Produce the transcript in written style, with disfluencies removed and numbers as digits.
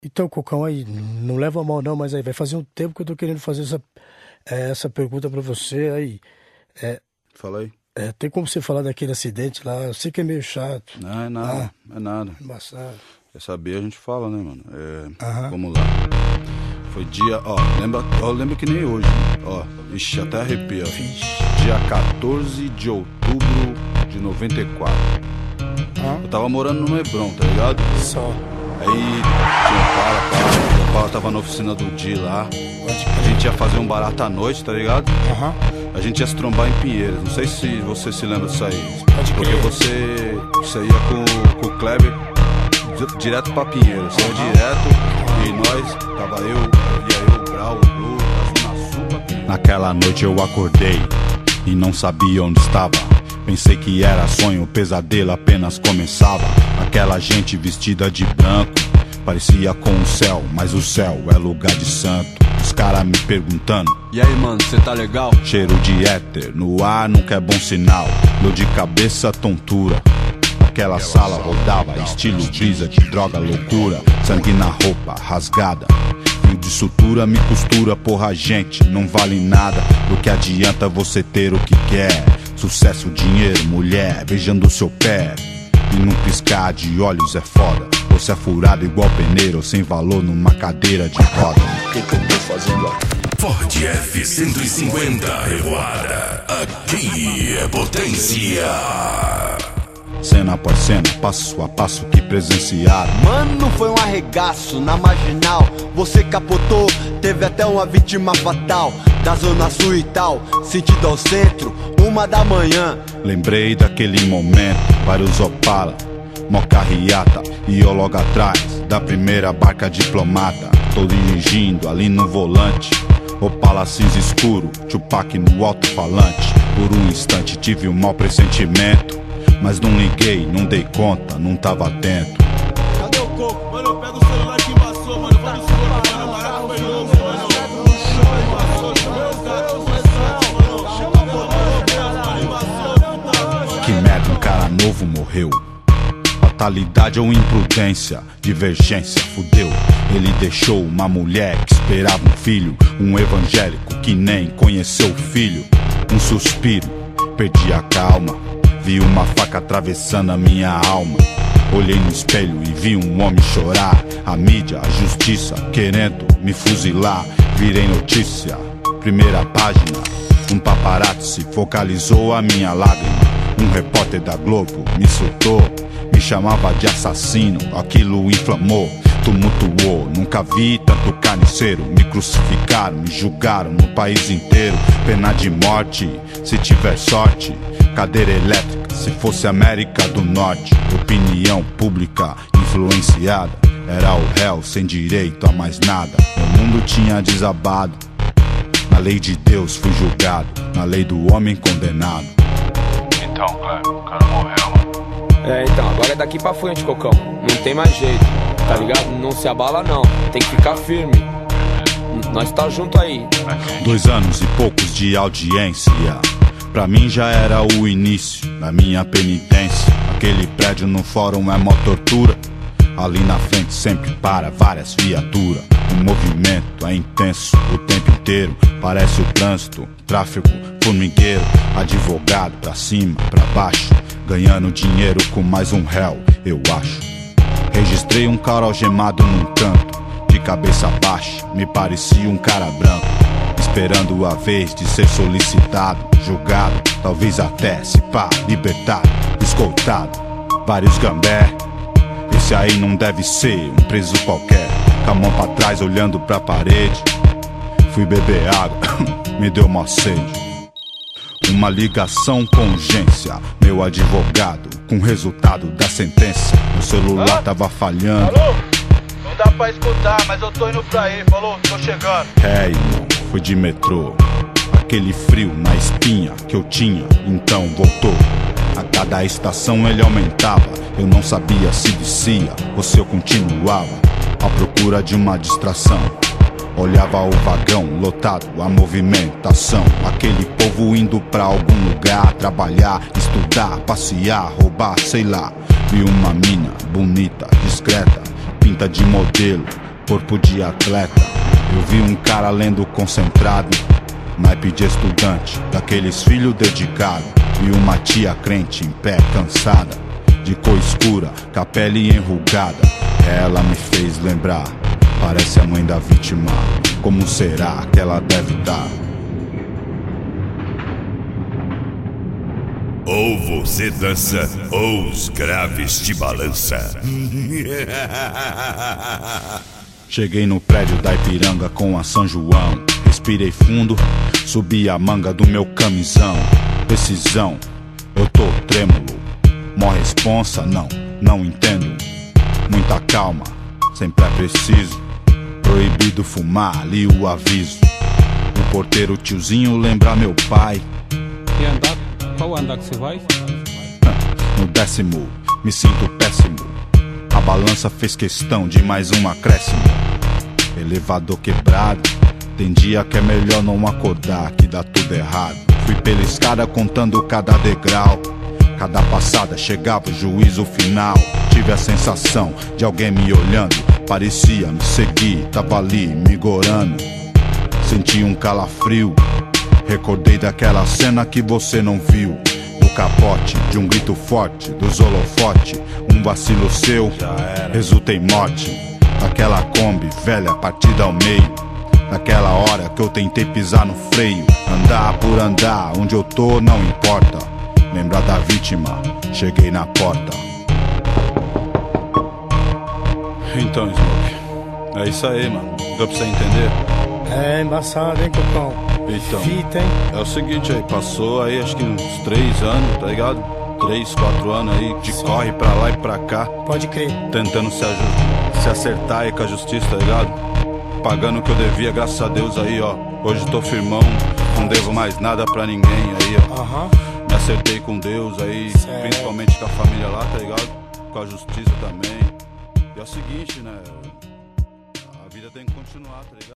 Então, Cocão, aí, não leva a mal não, mas aí vai fazer um tempo que eu tô querendo fazer essa pergunta pra você aí. É, Fala aí. tem como você falar daquele acidente lá? Eu sei que é meio chato. Não, é nada, é nada. Embaçado. Quer saber, a gente fala, né, mano? Aham. Vamos lá. Foi dia, lembra que nem hoje, né? Ó, ixi, até arrepia. Dia 14 de outubro de 94. Eu tava morando no Hebron, tá ligado? Só. Aí tinha o Pala tava na oficina do Di lá. A gente ia fazer um barato à noite, tá ligado? Aham. A gente ia se trombar em Pinheiros. Não sei se você se lembra disso aí. Pode Porque crer. você ia com o Kleber direto pra Pinheiros. Você ia direto e nós, tava eu, o Grau, o Blue, da Zona Sul pra Pinheiros. Naquela noite eu acordei e não sabia onde estava. Pensei que era sonho, o pesadelo apenas começava. Aquela gente vestida de branco parecia com o céu, mas o céu é lugar de santo. Os caras me perguntando: e aí, mano, cê tá legal? cheiro de éter no ar nunca é bom sinal. Dor de cabeça, tontura. Aquela sala rodava, estilo brisa de droga, loucura. Sangue na roupa, rasgada. Fio de sutura me costura, porra, gente, não vale nada. Do que adianta você ter o que quer? Sucesso, dinheiro, mulher, beijando seu pé. E num piscar de olhos é foda. Você é furado igual peneiro, ou sem valor numa cadeira de roda. O que eu tô fazendo aqui? Ford F-150 Revoada. Aqui é potência. Cena após cena, passo a passo que presenciaram. Mano, foi um arregaço na marginal. Você capotou, teve até uma vítima fatal. Da zona sul e tal, sentido ao centro, 1 da manhã. Lembrei daquele momento, vários Opala, mó carreata. E eu logo atrás da primeira barca diplomata. Tô dirigindo ali no volante, Opala cinza escuro, Tupac no alto-falante. Por um instante tive um mau pressentimento, mas não liguei, não dei conta, não tava atento. Cadê o coco? Mano, pega o celular que embaçou, mano. Vamos embora, mano. Barato foi louco, mano. Que merda, um cara novo morreu. Fatalidade ou imprudência, divergência, fudeu. Ele deixou uma mulher que esperava um filho, um evangélico que nem conheceu o filho. Um suspiro, perdi a calma. Vi uma faca atravessando a minha alma. Olhei no espelho e vi um homem chorar. A mídia, a justiça, querendo me fuzilar. Virei notícia, primeira página. Um paparazzi focalizou a minha lágrima. Um repórter da Globo me insultou, me chamava de assassino. Aquilo inflamou, tumultuou. Nunca vi tanto carniceiro. Me crucificaram, me julgaram no país inteiro. Pena de morte, se tiver sorte. Cadeira elétrica, se fosse América do Norte. Opinião pública influenciada. Era o réu sem direito a mais nada. O mundo tinha desabado. Na lei de Deus fui julgado, na lei do homem condenado. Então, Cleber, o cara morreu, mano. Então, agora é daqui pra frente, Cocão. Não tem mais jeito, tá ligado? Não se abala não, tem que ficar firme. Nós tá junto aí. 2 anos e poucos de audiência. Pra mim já era o início da minha penitência. Aquele prédio no fórum é mó tortura. Ali na frente sempre para várias viaturas. O movimento é intenso o tempo inteiro. Parece o trânsito, tráfego, formigueiro. Advogado pra cima, pra baixo, ganhando dinheiro com mais um réu, eu acho. Registrei um cara algemado num canto, de cabeça baixa, me parecia um cara branco. Esperando a vez de ser solicitado, julgado, talvez até se pá, libertado, escoltado. Vários gambé, esse aí não deve ser um preso qualquer. Com a mão pra trás olhando pra parede. Fui beber água, me deu mó sede. Uma ligação com urgência, meu advogado, com o resultado da sentença. Meu celular tava falhando. Alô? Não dá pra escutar, mas eu tô indo pra aí, falou? Tô chegando. Irmão, fui de metrô. Aquele frio na espinha que eu tinha, então voltou. A cada estação ele aumentava. Eu não sabia se descia ou se eu continuava à procura de uma distração. Olhava o vagão lotado, a movimentação. Aquele povo indo pra algum lugar, trabalhar, estudar, passear, roubar, sei lá. Vi uma mina bonita, discreta, pinta de modelo, corpo de atleta. Eu vi um cara lendo concentrado, naipe de estudante, daqueles filhos dedicados. E uma tia crente em pé, cansada, de cor escura, com a pele enrugada. Ela me fez lembrar, parece a mãe da vítima. Como será que ela deve estar? Ou você dança, ou os graves te balança. Cheguei no prédio da Ipiranga com a São João. Respirei fundo, subi a manga do meu camisão. Decisão, eu tô trêmulo. Mó responsa, não entendo. Muita calma, sempre é preciso. Proibido fumar, li o aviso. O porteiro tiozinho lembra meu pai. E andar? Qual andar que você vai? No 10º, me sinto péssimo. A balança fez questão de mais um acréscimo. Elevador quebrado, tem dia que é melhor não acordar, que dá tudo errado. Fui pela escada contando cada degrau. Cada passada chegava o juízo final. Tive a sensação de alguém me olhando. Parecia me seguir, tava ali me gorando. Senti um calafrio. Recordei daquela cena que você não viu. Do capote, de um grito forte, dos holofote. Um vacilo seu, resulta em morte. Daquela Kombi velha partida ao meio. Naquela hora que eu tentei pisar no freio. Andar por andar, onde eu tô não importa. Lembrar da vítima, cheguei na porta. Então, Smoke, é isso aí, mano. Deu pra você entender? É embaçado, hein, Cocão? Então, Fita, hein? é o seguinte aí, passou aí acho que uns 3 anos, tá ligado? 3, 4 anos aí, de corre pra lá e pra cá. Pode crer. Tentando se acertar aí com a justiça, tá ligado? Pagando o que eu devia, graças a Deus aí, ó. Hoje tô firmão, não devo mais nada pra ninguém aí, ó. Me acertei com Deus aí, certo. Principalmente com a família lá, tá ligado? Com a justiça também. E é o seguinte, né? A vida tem que continuar, tá ligado?